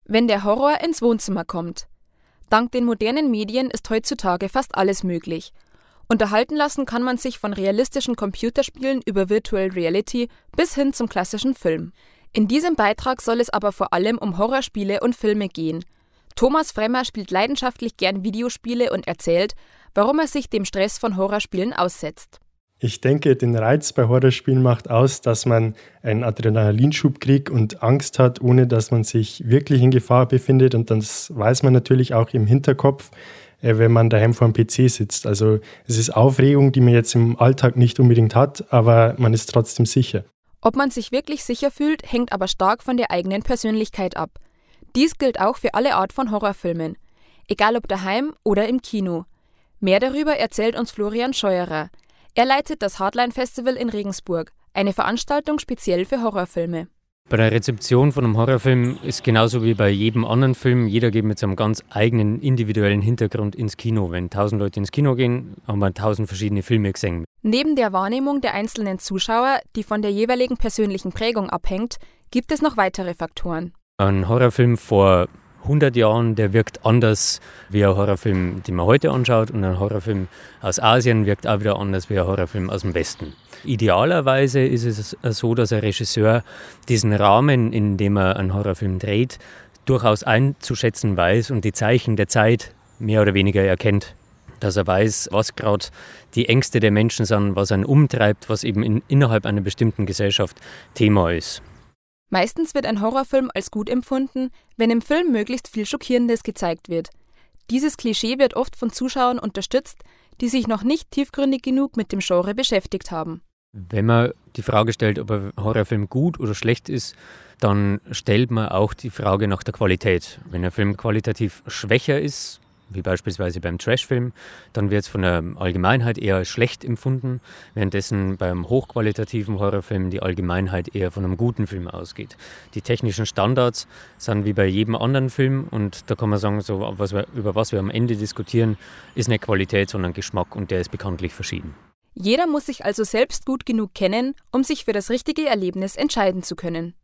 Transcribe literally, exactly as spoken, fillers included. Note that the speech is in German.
Wenn der Horror ins Wohnzimmer kommt. Dank den modernen Medien ist heutzutage fast alles möglich. Unterhalten lassen kann man sich von realistischen Computerspielen über Virtual Reality bis hin zum klassischen Film. In diesem Beitrag soll es aber vor allem um Horrorspiele und Filme gehen. Thomas Fremmer spielt leidenschaftlich gern Videospiele und erzählt, warum er sich dem Stress von Horrorspielen aussetzt. Ich denke, den Reiz bei Horrorspielen macht aus, dass man einen Adrenalinschub kriegt und Angst hat, ohne dass man sich wirklich in Gefahr befindet. Und das weiß man natürlich auch im Hinterkopf, wenn man daheim vor dem P C sitzt. Also es ist Aufregung, die man jetzt im Alltag nicht unbedingt hat, aber man ist trotzdem sicher. Ob man sich wirklich sicher fühlt, hängt aber stark von der eigenen Persönlichkeit ab. Dies gilt auch für alle Art von Horrorfilmen, egal ob daheim oder im Kino. Mehr darüber erzählt uns Florian Scheuerer. Er leitet das Hardline Festival in Regensburg, eine Veranstaltung speziell für Horrorfilme. Bei der Rezeption von einem Horrorfilm ist genauso wie bei jedem anderen Film, jeder geht mit seinem ganz eigenen individuellen Hintergrund ins Kino. Wenn tausend Leute ins Kino gehen, haben wir tausend verschiedene Filme gesehen. Neben der Wahrnehmung der einzelnen Zuschauer, die von der jeweiligen persönlichen Prägung abhängt, gibt es noch weitere Faktoren. Ein Horrorfilm vor hundert Jahren, der wirkt anders wie ein Horrorfilm, den man heute anschaut. Und ein Horrorfilm aus Asien wirkt auch wieder anders wie ein Horrorfilm aus dem Westen. Idealerweise ist es so, dass ein Regisseur diesen Rahmen, in dem er einen Horrorfilm dreht, durchaus einzuschätzen weiß und die Zeichen der Zeit mehr oder weniger erkennt. Dass er weiß, was gerade die Ängste der Menschen sind, was einen umtreibt, was eben in, innerhalb einer bestimmten Gesellschaft Thema ist. Meistens wird ein Horrorfilm als gut empfunden, wenn im Film möglichst viel Schockierendes gezeigt wird. Dieses Klischee wird oft von Zuschauern unterstützt, die sich noch nicht tiefgründig genug mit dem Genre beschäftigt haben. Wenn man die Frage stellt, ob ein Horrorfilm gut oder schlecht ist, dann stellt man auch die Frage nach der Qualität. Wenn ein Film qualitativ schwächer ist, wie beispielsweise beim Trashfilm, dann wird es von der Allgemeinheit eher als schlecht empfunden, währenddessen beim hochqualitativen Horrorfilm die Allgemeinheit eher von einem guten Film ausgeht. Die technischen Standards sind wie bei jedem anderen Film und da kann man sagen, so, was wir, über was wir am Ende diskutieren, ist nicht Qualität, sondern Geschmack und der ist bekanntlich verschieden. Jeder muss sich also selbst gut genug kennen, um sich für das richtige Erlebnis entscheiden zu können.